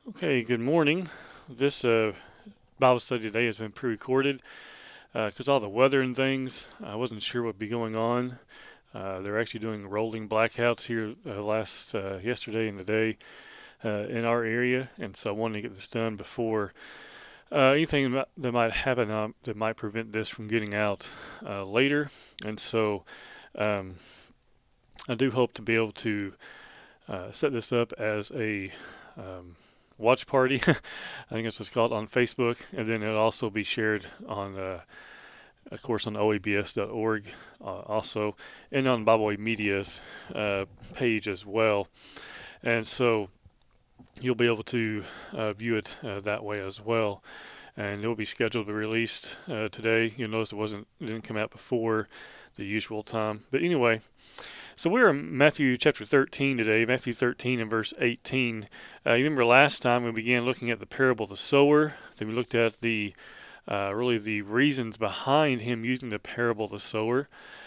Okay, good morning. This Bible study today has been pre-recorded because all the weather and things, I wasn't sure what would be going on. They're actually doing rolling blackouts here last yesterday and today in our area, and so I wanted to get this done before anything that might happen that might prevent this from getting out later. And so um, I do hope to be able to set this up as a watch party. I think that's what's called on Facebook, and then it'll also be shared on, of course, on oabs.org, also, and on Bible Way Media's page as well. And so you'll be able to view it that way as well. And it will be scheduled to be released today. You'll notice it didn't come out before the usual time. But anyway, so we're in Matthew chapter 13 today, Matthew 13 and verse 18. You remember last time we began looking at the parable of the sower. Then we looked at really the reasons behind him using the parable of the sower,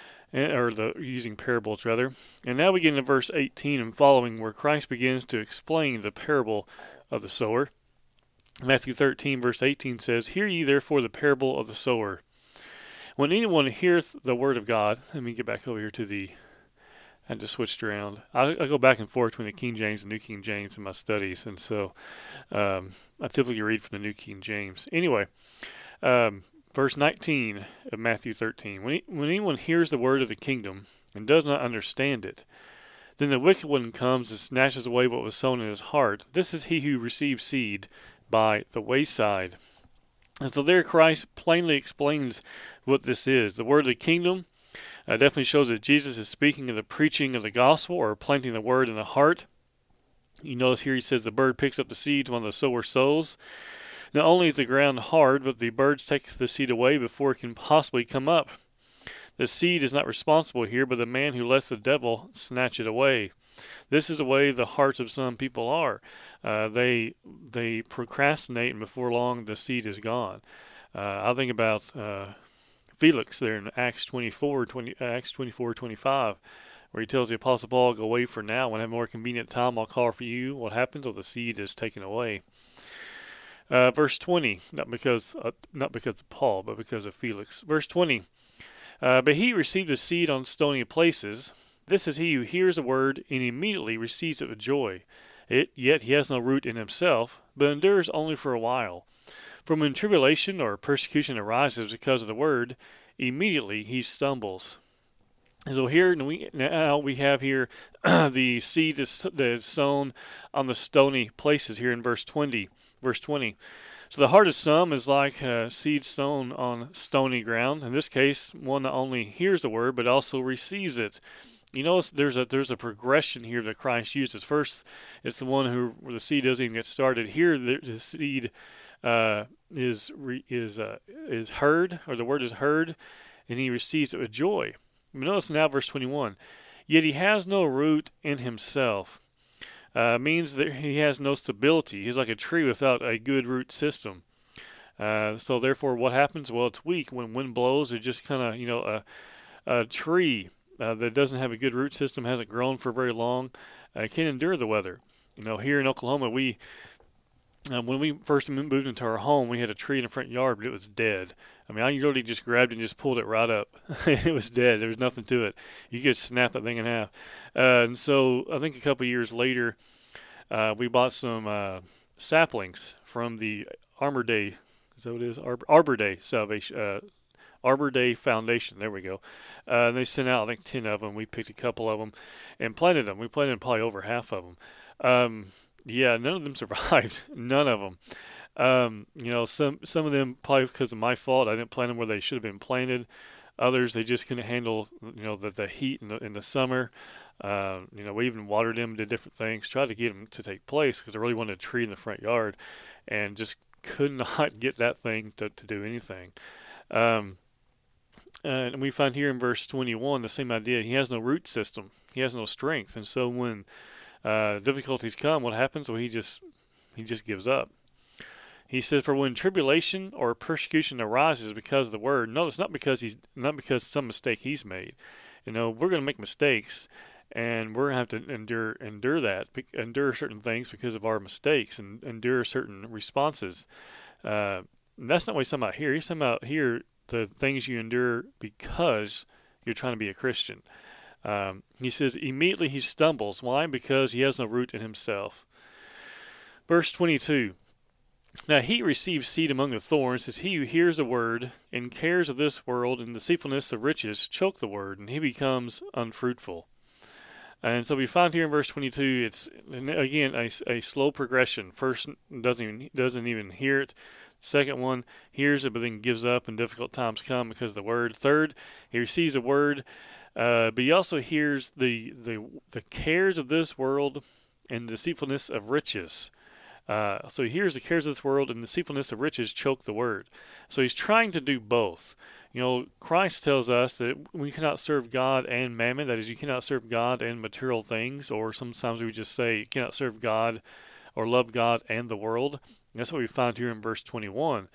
using parables rather. And now we get into verse 18 and following, where Christ begins to explain the parable of the sower. Matthew 13 verse 18 says, "Hear ye therefore the parable of the sower. When anyone heareth the word of God," let me get back over here to I just switched around. I go back and forth between the King James and New King James in my studies, and so I typically read from the New King James. Anyway, verse 19 of Matthew 13. When anyone hears the word of the kingdom and does not understand it, then the wicked one comes and snatches away what was sown in his heart. This is he who receives seed by the wayside. And so there Christ plainly explains what this is. The word of the kingdom definitely shows that Jesus is speaking of the preaching of the gospel or planting the word in the heart. You notice here he says the bird picks up the seed when the sower sows. Not only is the ground hard, but the birds take the seed away before it can possibly come up. The seed is not responsible here, but the man who lets the devil snatch it away. This is the way the hearts of some people are. They procrastinate, and before long the seed is gone. I think about Felix there in Acts 24:25, where he tells the Apostle Paul, "Go away for now. When I have a more convenient time, I'll call for you." What happens? Well, the seed is taken away. Verse 20, not because of Paul, but because of Felix. Verse 20, "But he received a seed on stony places. This is he who hears the word and immediately receives it with joy. Yet he has no root in himself, but endures only for a while. For when tribulation or persecution arises because of the word, immediately he stumbles." And so here now we have here the seed that is sown on the stony places here in verse 20. Verse 20. So the heart of some is like seed sown on stony ground. In this case, one not only hears the word, but also receives it. You notice there's a progression here that Christ uses. First, it's the one where the seed doesn't even get started. Here, the seed is heard, or the word is heard, and he receives it with joy. Notice now verse 21. "Yet he has no root in himself." Means that he has no stability. He's like a tree without a good root system. So therefore, what happens? Well, it's weak. When wind blows, it just kind of, a tree that doesn't have a good root system, hasn't grown for very long, can't endure the weather. Here in Oklahoma, when we first moved into our home, we had a tree in the front yard, but it was dead. I mean, I literally just grabbed it and just pulled it right up. It was dead. There was nothing to it. You could snap that thing in half. And so I think a couple of years later, we bought some saplings from the Arbor Day. Is that what it is? Arbor Day Salvation. Arbor Day Foundation. There we go. They sent out, I think, 10 of them. We picked a couple of them and planted them. We planted probably over half of them. Yeah, none of them survived. None of them. Some of them probably because of my fault. I didn't plant them where they should have been planted. Others, they just couldn't handle, the heat in the summer. We even watered them, did different things, tried to get them to take place because I really wanted a tree in the front yard, and just could not get that thing to do anything. And we find here in verse 21 the same idea. He has no root system. He has no strength, and so when difficulties come, what happens? Well, he just gives up. He says, "For when tribulation or persecution arises because of the word," no, it's not because some mistake he's made. We're going to make mistakes, and we're going to have to endure certain things because of our mistakes, and endure certain responses. That's not what he's talking about here. He's talking about here the things you endure because you're trying to be a Christian. He says, immediately he stumbles. Why? Because he has no root in himself. Verse 22. Now he receives seed among the thorns, as he who hears the word, and cares of this world and the deceitfulness of riches choke the word, and he becomes unfruitful. And so we find here in verse 22, it's again a slow progression. First, doesn't even hear it. Second one hears it, but then gives up, and difficult times come because of the word. Third, he receives a word, but he also hears the cares of this world and the deceitfulness of riches. So he hears the cares of this world and the deceitfulness of riches choke the word. So he's trying to do both. Christ tells us that we cannot serve God and mammon. That is, you cannot serve God and material things, or sometimes we just say you cannot serve God or love God and the world. And that's what we find here in verse 21.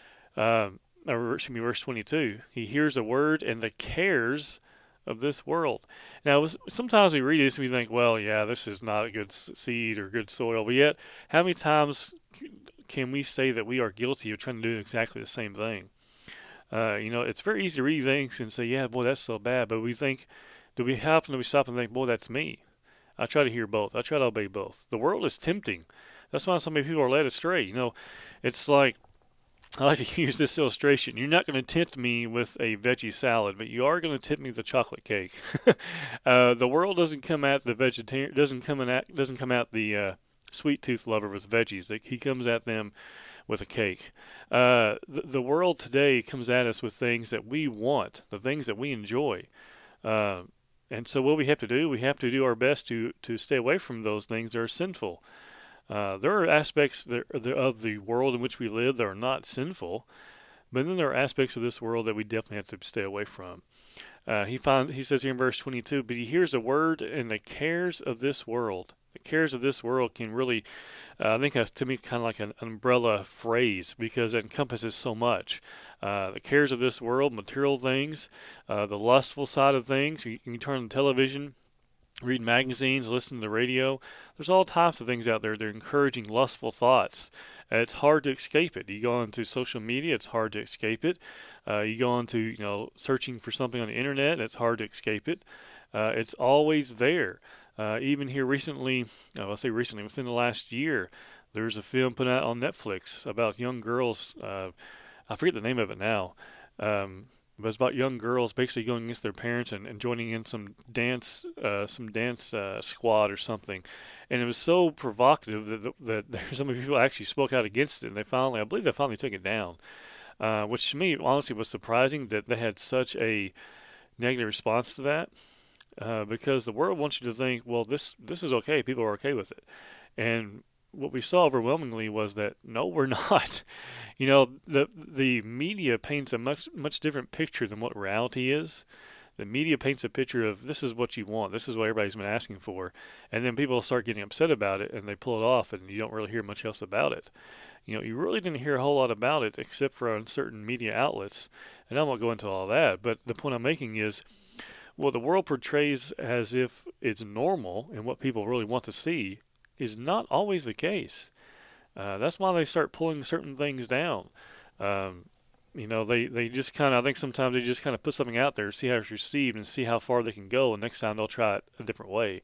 Verse 22. He hears a word and the cares of this world. Now, sometimes we read this and we think, well, yeah, this is not a good seed or good soil. But yet, how many times can we say that we are guilty of trying to do exactly the same thing? It's very easy to read things and say, yeah, boy, that's so bad. But we think, do we stop and think, boy, that's me? I try to hear both. I try to obey both. The world is tempting. That's why so many people are led astray. It's like, I like to use this illustration. You're not going to tempt me with a veggie salad, but you are going to tempt me with a chocolate cake. The world doesn't come at the vegetarian, doesn't come at the sweet tooth lover with veggies. He comes at them with a cake. The world today comes at us with things that we want, the things that we enjoy. And so what we have to do our best to stay away from those things that are sinful. There are aspects of the world in which we live that are not sinful, but then there are aspects of this world that we definitely have to stay away from. He says here in verse 22, but he hears a word and the cares of this world. The cares of this world can really, I think that's to me kind of like an umbrella phrase because it encompasses so much. The cares of this world, material things, the lustful side of things. You can turn on television, read magazines, listen to the radio. There's all types of things out there that are encouraging lustful thoughts. It's hard to escape it. You go onto social media, it's hard to escape it. You go onto, searching for something on the internet, it's hard to escape it. It's always there. Even here recently, within the last year, there's a film put out on Netflix about young girls. I forget the name of it now. But it's about young girls basically going against their parents and joining in some dance squad or something. And it was so provocative that some people actually spoke out against it. And I believe they finally took it down. Which to me, honestly, was surprising that they had such a negative response to that. Because the world wants you to think, well, this is okay. People are okay with it. And what we saw overwhelmingly was that no, we're not. The media paints a much different picture than what reality is. The media paints a picture of this is what you want, this is what everybody's been asking for, and then people start getting upset about it and they pull it off, and you don't really hear much else about it. You really didn't hear a whole lot about it except for on certain media outlets, and I won't go into all that. But the point I'm making is, what the world portrays as if it's normal and what people really want to see is not always the case. That's why they start pulling certain things down. They just I think sometimes they just kind of put something out there, see how it's received, and see how far they can go, and next time they'll try it a different way.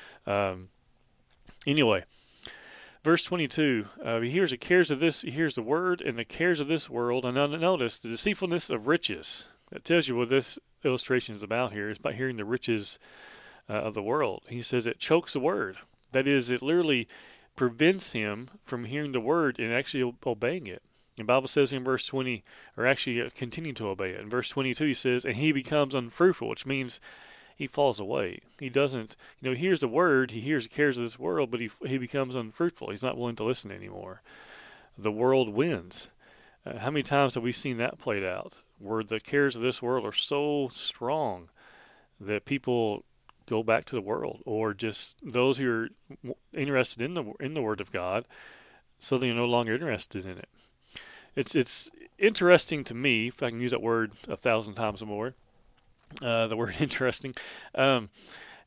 Anyway, verse 22, he hears the word and the cares of this world, and now notice the deceitfulness of riches. That tells you what this illustration is about here. It's about hearing the riches of the world. He says it chokes the word. That is, it literally prevents him from hearing the word and actually obeying it. The Bible says in verse 20, or actually continuing to obey it. In verse 22, he says, and he becomes unfruitful, which means he falls away. He doesn't, he hears the word, he hears the cares of this world, but he becomes unfruitful. He's not willing to listen anymore. The world wins. How many times have we seen that played out, where the cares of this world are so strong that people go back to the world, or just those who are interested in the Word of God, so they're no longer interested in it. It's interesting to me, if I can use that word 1,000 times or more, the word interesting,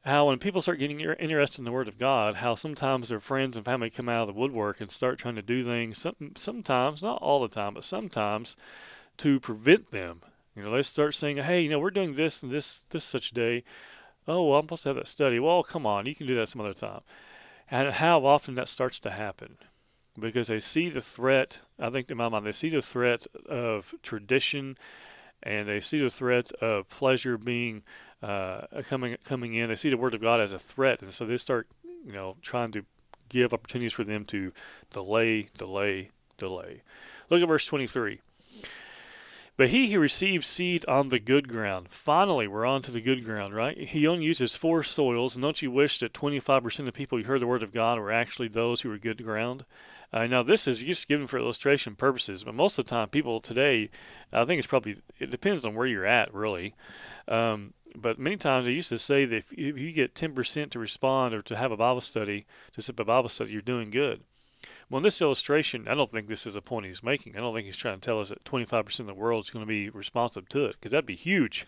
how when people start getting interested in the Word of God, how sometimes their friends and family come out of the woodwork and start trying to do things, sometimes, not all the time, but sometimes to prevent them. They start saying, hey, we're doing this and this such day. Oh, well, I'm supposed to have that study. Well, come on, you can do that some other time. And how often that starts to happen. Because they see the threat, I think in my mind, they see the threat of tradition, and they see the threat of pleasure being coming in. They see the Word of God as a threat, and so they start, trying to give opportunities for them to delay. Look at verse 23. But he who receives seed on the good ground. Finally, we're on to the good ground, right? He only uses 4 soils, and don't you wish that 25% of people who heard the Word of God were actually those who were good ground? Now, this is just given for illustration purposes, but most of the time, people today, I think it depends on where you're at, really. But many times they used to say that if you get 10% to respond or to have a Bible study, to sit a Bible study, you're doing good. Well, in this illustration, I don't think this is a point he's making. I don't think he's trying to tell us that 25% of the world is going to be responsive to it, because that'd be huge.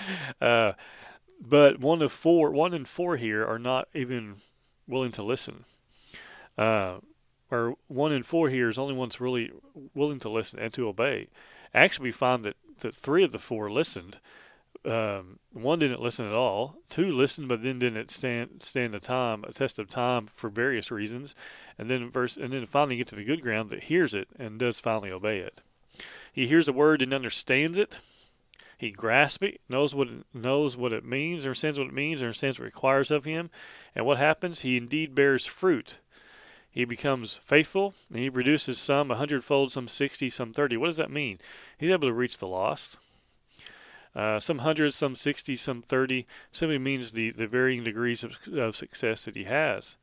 But one in four here are not even willing to listen. Or 1 in 4 here is only ones really willing to listen and to obey. Actually, we find that 3 of the 4 listened. 1 didn't listen at all. 2 listened, but then didn't stand a test of time for various reasons. And then finally get to the good ground that hears it and does finally obey it. He hears the word and understands it. He grasps it, knows what it means, understands what it means, understands what it requires of him. And what happens? He indeed bears fruit. He becomes faithful, and he produces some 100-fold, some 60, some 30. What does that mean? He's able to reach the lost. Some 100, some 60, some 30 simply means the varying degrees of success that he has.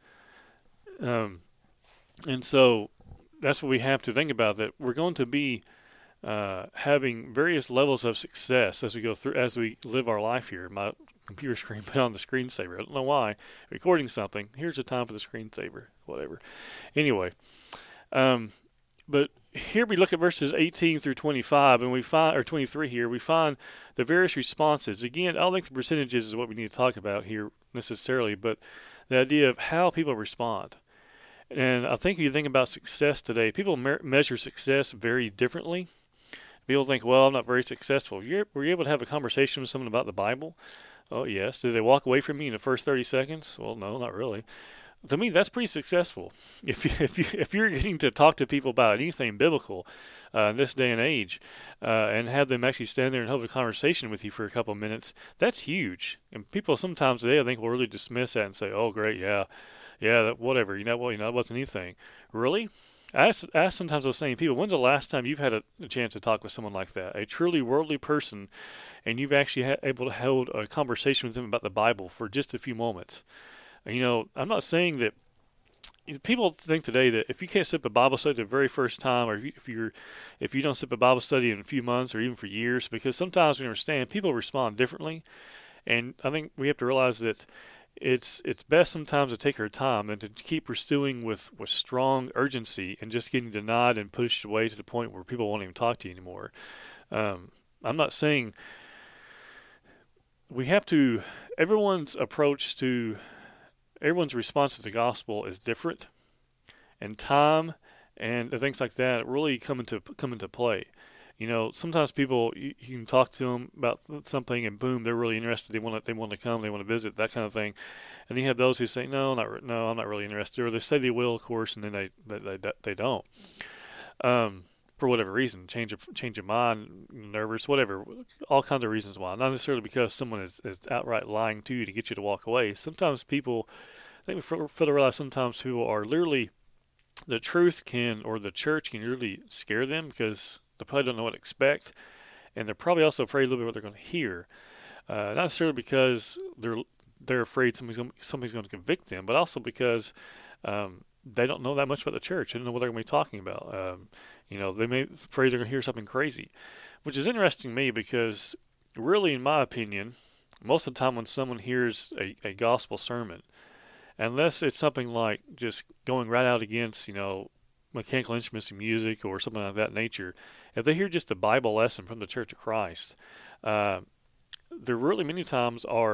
And so that's what we have to think about, that we're going to be having various levels of success as we live our life here. My computer screen put on the screensaver. I don't know why. Recording something. Here's the time for the screensaver. Whatever. Anyway, but here we look at verses 18 through 25, and we find, or 23 here, we find the various responses. Again, I don't think the percentages is what we need to talk about here necessarily, but the idea of how people respond. And I think if you think about success today, people measure success very differently. People think, well, I'm not very successful. Were you able to have a conversation with someone about the Bible? Oh, yes. Did they walk away from me in the first 30 seconds? Well, no, not really. To me, that's pretty successful. If you're getting to talk to people about anything biblical in this day and age, and have them actually stand there and have a conversation with you for a couple of minutes, that's huge. And people sometimes today, I think, will really dismiss that and say, "Oh, great, yeah, whatever. It wasn't anything." Really? I ask sometimes those same people, when's the last time you've had a chance to talk with someone like that, a truly worldly person, and you've actually able to hold a conversation with them about the Bible for just a few moments? I'm not saying that people think today that if you can't sit a Bible study the very first time, or if you don't sit a Bible study in a few months or even for years, because sometimes we understand people respond differently, and I think we have to realize that it's best sometimes to take our time than to keep pursuing with strong urgency and just getting denied and pushed away to the point where people won't even talk to you anymore. I'm not saying we have to. Everyone's response to the gospel is different, and time and things like that really come into play. Sometimes people, you can talk to them about something, and boom, they're really interested. They want to come, they want to visit, that kind of thing. And then you have those who say, no, I'm not really interested, or they say they will, of course, and then they don't. For whatever reason, change of mind, nervous, whatever, all kinds of reasons why. Not necessarily because someone is outright lying to you to get you to walk away. Sometimes people, I think we fail to realize sometimes people are literally, the truth or the church can really scare them because they probably don't know what to expect, and they're probably also afraid a little bit what they're going to hear. Not necessarily because they're afraid somebody's going to convict them, but also because they don't know that much about the church. They don't know what they're going to be talking about. They may be afraid they're going to hear something crazy, which is interesting to me because really, in my opinion, most of the time when someone hears a gospel sermon, unless it's something like just going right out against, mechanical instruments and music or something like that nature, if they hear just a Bible lesson from the Church of Christ, there really many times are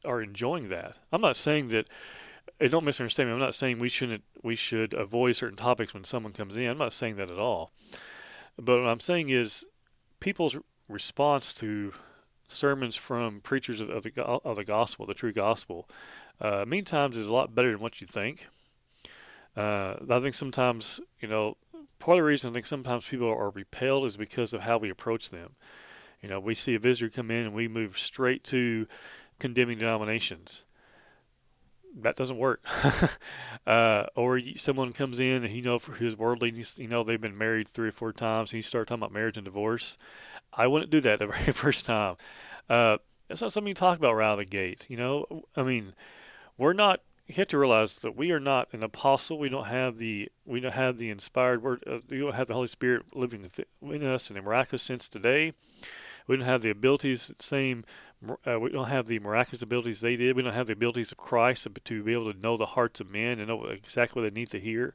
are enjoying that. I'm not saying that, and don't misunderstand me, I'm not saying we should avoid certain topics when someone comes in. I'm not saying that at all. But what I'm saying is people's response to sermons from preachers of the gospel, the true gospel, many times is a lot better than what you think. I think sometimes, part of the reason I think sometimes people are repelled is because of how we approach them. We see a visitor come in and we move straight to condemning denominations. That doesn't work. Or someone comes in and for his worldly, they've been married 3 or 4 times, and you start talking about marriage and divorce. I wouldn't do that the very first time. That's not something you talk about right out of the gate. We're not. You have to realize that we are not an apostle. We don't have the inspired word. We don't have the Holy Spirit living within us in a miraculous sense today. We don't have the abilities we don't have the miraculous abilities they did. We don't have the abilities of Christ to be able to know the hearts of men and know exactly what they need to hear.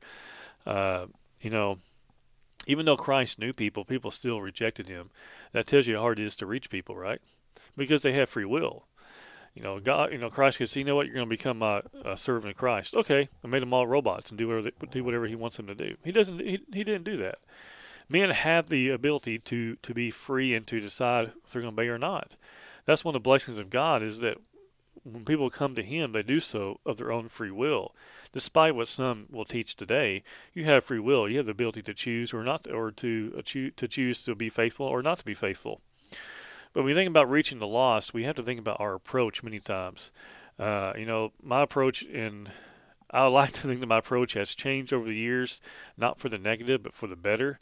Even though Christ knew people still rejected him. That tells you how hard it is to reach people, right? Because they have free will. God, Christ could say, you're going to become a servant of Christ. Okay, I made them all robots and do whatever he wants them to do. He didn't do that. Men have the ability to be free and to decide if they're going to obey or not. That's one of the blessings of God, is that when people come to him, they do so of their own free will. Despite what some will teach today, you have free will. You have the ability to choose or not, or to choose to be faithful or not to be faithful. But when we think about reaching the lost, we have to think about our approach many times. My approach, and I like to think that my approach has changed over the years, not for the negative, but for the better.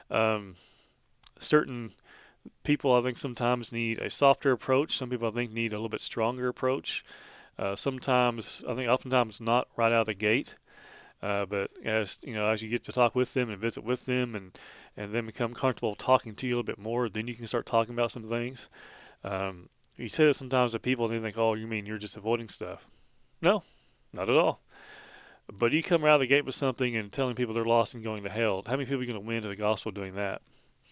Certain people, I think, sometimes need a softer approach. Some people, I think, need a little bit stronger approach. Oftentimes not right out of the gate. But as you get to talk with them and visit with them and then become comfortable talking to you a little bit more, then you can start talking about some things. You say that sometimes to people and they think, oh, you mean you're just avoiding stuff? No, not at all. But you come out of the gate with something and telling people they're lost and going to hell. How many people are you going to win to the gospel doing that?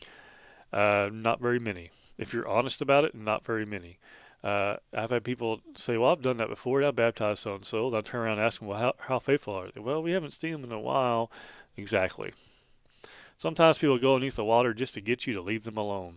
Not very many. If you're honest about it, not very many. I've had people say, well, I've done that before. I baptized so-and-so. And I turn around and ask them, well, how faithful are they? Well, we haven't seen them in a while. Exactly. Sometimes people go underneath the water just to get you to leave them alone.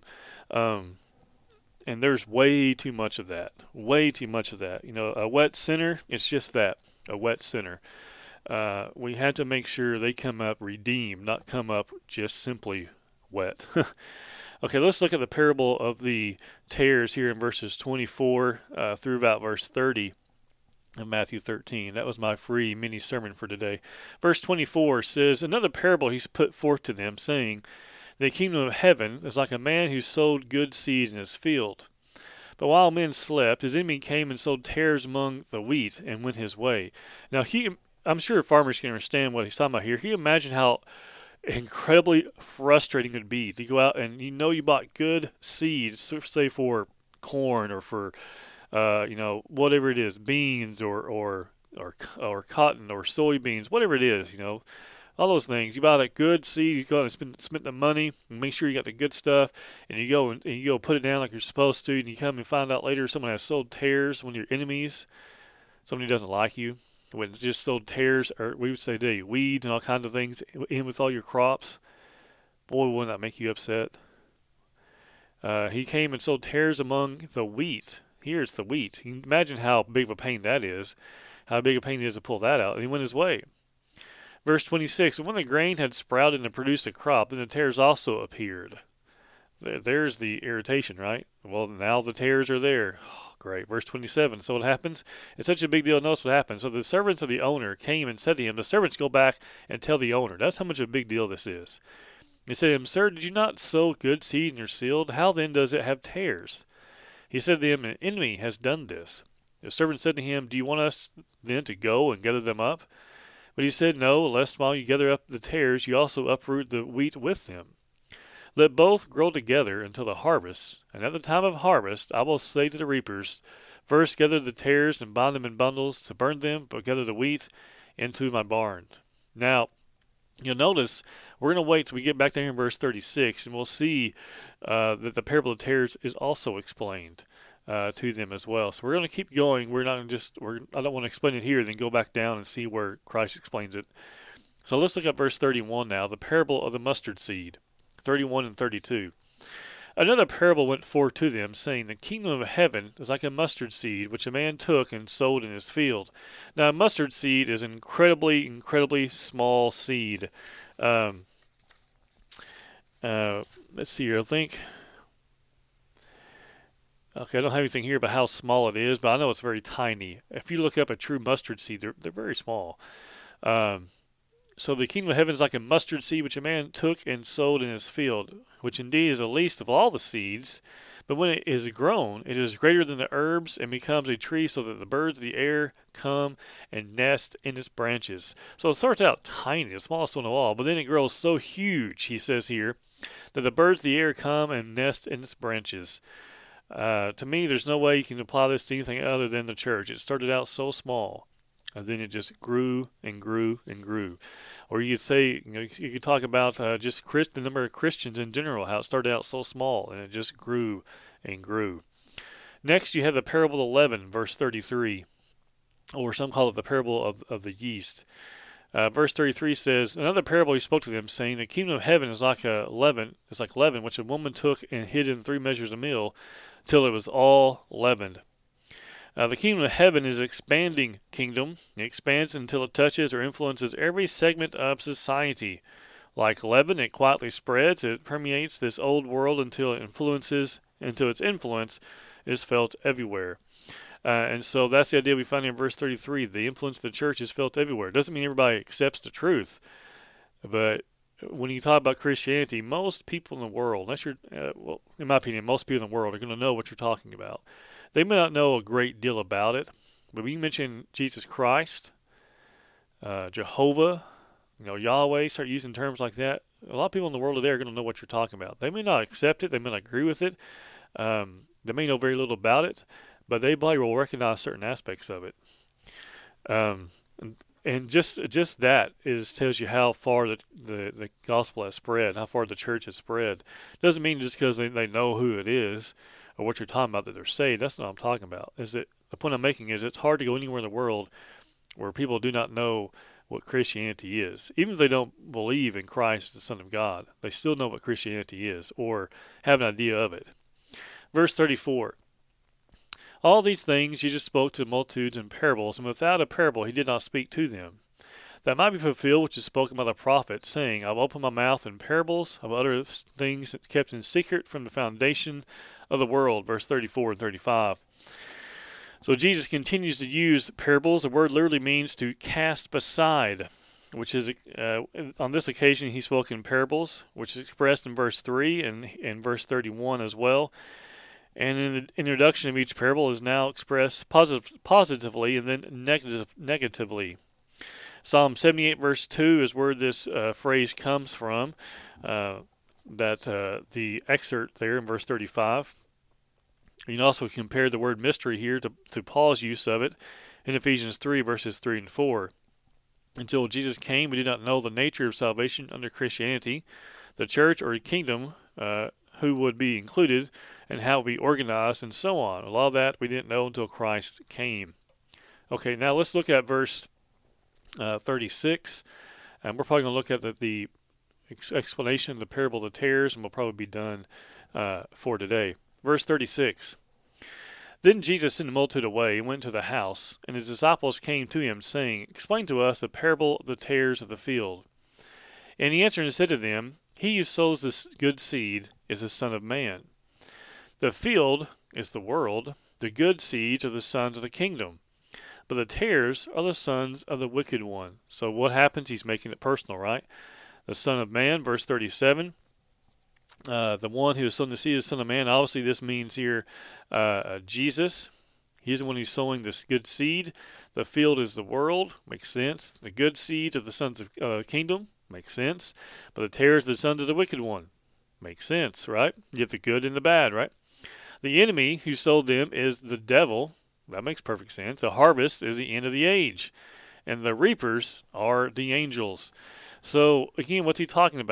And there's way too much of that. Way too much of that. A wet sinner, it's just that, a wet sinner. We had to make sure they come up redeemed, not come up just simply wet. Okay, let's look at the parable of the tares here in verses 24 through about verse 30 of Matthew 13. That was my free mini sermon for today. Verse 24 says, another parable he's put forth to them, saying, the kingdom of heaven is like a man who sowed good seed in his field. But while men slept, his enemy came and sowed tares among the wheat and went his way. Now, I'm sure farmers can understand what he's talking about here. Can you imagine how incredibly frustrating it would be to go out and you bought good seed, say for corn or for whatever it is, beans or cotton or soybeans, whatever it is, all those things. You buy that good seed, you go out and spend the money and make sure you got the good stuff, and you go put it down like you're supposed to, and you come and find out later someone has sowed tares, one of your enemies, somebody who doesn't like you. When it's just sowed tares, or we would say today, weeds and all kinds of things in with all your crops, boy, wouldn't that make you upset? He came and sowed tares among the wheat. Here's the wheat. You can imagine how big of a pain that is, how big a pain it is to pull that out. And he went his way. Verse 26, when the grain had sprouted and produced a crop, then the tares also appeared. There's the irritation, right? Well, now the tares are there. Oh, great. Verse 27. So what happens? It's such a big deal. Notice what happens. So the servants of the owner came and said to him, the servants go back and tell the owner. That's how much of a big deal this is. They said to him, sir, did you not sow good seed in your field? How then does it have tares? He said to them, an enemy has done this. The servant said to him, do you want us then to go and gather them up? But he said, no, lest while you gather up the tares, you also uproot the wheat with them. Let both grow together until the harvest, and at the time of harvest I will say to the reapers, first gather the tares and bind them in bundles to burn them, but gather the wheat into my barn. Now, you'll notice we're going to wait till we get back down here in verse 36, and we'll see that the parable of tares is also explained. to them as well. So we're going to keep going. We're not just. I don't want to explain it here. Then go back down and see where Christ explains it. So let's look at verse 31 now. The parable of the mustard seed, 31 and 32. Another parable went forth to them, saying, the kingdom of heaven is like a mustard seed, which a man took and sowed in his field. Now, a mustard seed is an incredibly, incredibly small seed. Let's see here. I think. Okay, I don't have anything here about how small it is, but I know it's very tiny. If you look up a true mustard seed, they're very small. So the kingdom of heaven is like a mustard seed which a man took and sowed in his field, which indeed is the least of all the seeds. But when it is grown, it is greater than the herbs and becomes a tree so that the birds of the air come and nest in its branches. So it starts out tiny, the smallest one of all, but then it grows so huge, he says here, that the birds of the air come and nest in its branches. To me, there's no way you can apply this to anything other than the church. It started out so small, and then it just grew and grew and grew. Or you could say, you could talk about just the number of Christians in general, how it started out so small, and it just grew and grew. Next, you have the parable of the leaven, verse 33, or some call it the parable of the yeast. Verse 33 says, another parable he spoke to them, saying, the kingdom of heaven is like leaven, which a woman took and hid in 3 measures of meal, till it was all leavened. The kingdom of heaven is an expanding kingdom. It expands until it touches or influences every segment of society. Like leaven, it quietly spreads. It permeates this old world until its influence is felt everywhere. And so that's the idea we find in verse 33. The influence of the church is felt everywhere. It doesn't mean everybody accepts the truth, but when you talk about Christianity, most people in the world, in my opinion, most people in the world are going to know what you're talking about. They may not know a great deal about it, but when you mention Jesus Christ, Jehovah, Yahweh, start using terms like that, a lot of people in the world today are going to know what you're talking about. They may not accept it, they may not agree with it, they may know very little about it, but they probably will recognize certain aspects of it. And just that tells you how far the gospel has spread, how far the church has spread. Doesn't mean just because they know who it is or what you're talking about that they're saved. That's not what I'm talking about. The point I'm making is it's hard to go anywhere in the world where people do not know what Christianity is. Even if they don't believe in Christ, the Son of God, they still know what Christianity is or have an idea of it. Verse 34. All these things Jesus spoke to multitudes in parables, and without a parable he did not speak to them. That might be fulfilled which is spoken by the prophet, saying, I will open my mouth in parables, I will utter things kept in secret from the foundation of the world. Verse 34 and 35. So Jesus continues to use parables. The word literally means to cast beside, which is, on this occasion he spoke in parables, which is expressed in verse 3 and in verse 31 as well. And in the introduction of each parable is now expressed positively and then negatively. Psalm 78 verse 2 is where this phrase comes from, the excerpt there in verse 35. You can also compare the word mystery here to Paul's use of it in Ephesians 3 verses 3 and 4. Until Jesus came, we did not know the nature of salvation under Christianity, the church or kingdom, who would be included, and how it would be organized, and so on. A lot of that we didn't know until Christ came. Okay, now let's look at verse 36, and we're probably going to look at the explanation of the parable of the tares, and we'll probably be done for today. Verse 36. Then Jesus sent the multitude away and went to the house, and his disciples came to him, saying, Explain to us the parable of the tares of the field. And he answered and said to them, He who sows this good seed is the Son of Man. The field is the world, the good seeds are the sons of the kingdom, but the tares are the sons of the wicked one. So what happens? He's making it personal, right? The Son of Man, verse 37. The one who is sown the seed is the Son of Man. Obviously, this means here Jesus. He's the one who's sowing this good seed. The field is the world. Makes sense. The good seeds are the sons of the kingdom. Makes sense. But the tares are the sons of the wicked one. Makes sense, right? You have the good and the bad, right? The enemy who sold them is the devil. That makes perfect sense. The harvest is the end of the age. And the reapers are the angels. So, again, what's he talking about?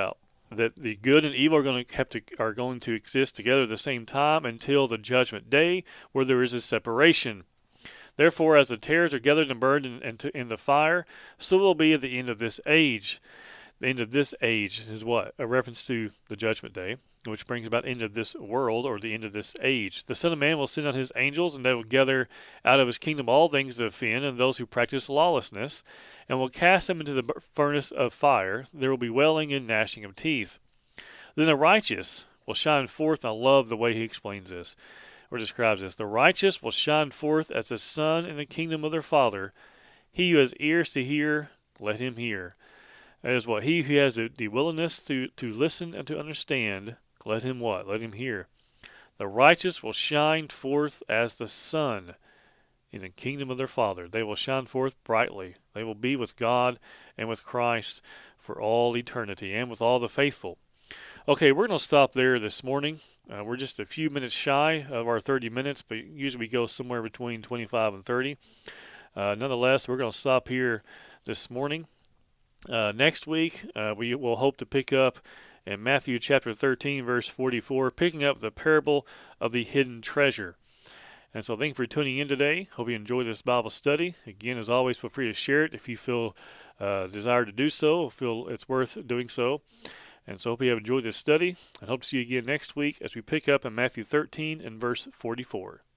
that the good and evil are going to exist together at the same time until the judgment day, where there is a separation. Therefore, as the tares are gathered and burned in the fire, so will be at the end of this age. The end of this age is what? A reference to the judgment day, which brings about end of this world, or the end of this age. The Son of Man will send out his angels, and they will gather out of his kingdom all things that offend and those who practice lawlessness, and will cast them into the furnace of fire. There will be wailing and gnashing of teeth. Then the righteous will shine forth. I love the way he explains this, or describes this. The righteous will shine forth as the sun in the kingdom of their Father. He who has ears to hear, let him hear. That is what? He who has the willingness to listen and to understand, let him what? Let him hear. The righteous will shine forth as the sun in the kingdom of their Father. They will shine forth brightly. They will be with God and with Christ for all eternity, and with all the faithful. Okay, we're going to stop there this morning. We're just a few minutes shy of our 30 minutes, but usually we go somewhere between 25 and 30. Nonetheless, we're going to stop here this morning. Next week, we will hope to pick up in Matthew chapter 13, verse 44, picking up the parable of the hidden treasure. And so thank you for tuning in today. Hope you enjoyed this Bible study. Again, as always, feel free to share it if you feel desire to do so, or feel it's worth doing so. And so hope you have enjoyed this study, and hope to see you again next week as we pick up in Matthew 13 and verse 44.